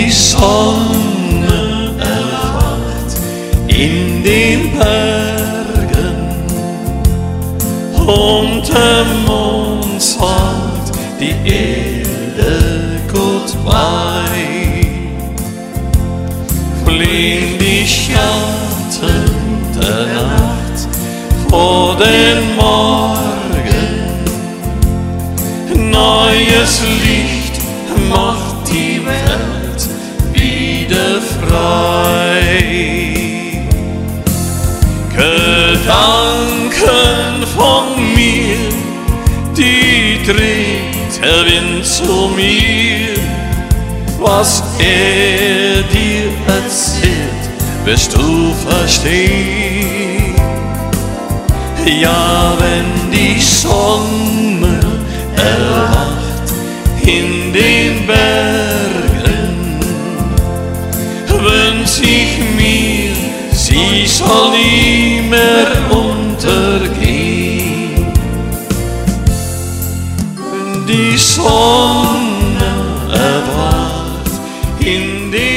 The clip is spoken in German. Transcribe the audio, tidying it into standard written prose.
die Sonne erwacht in den Bergen und der Mond sagt die Erde goodbye, fliehen die Schatten der Nacht vor den Morgen, neues Licht macht die Welt wieder frei. Gedanken von mir, die trägt der Wind zu mir, was dir erzählt, wirst du verstehen. Ja, wenn die Sonne erwacht in den Bergen, wünsch ich mir, sie soll nie mehr untergehen. Wenn die Sonne erwacht in den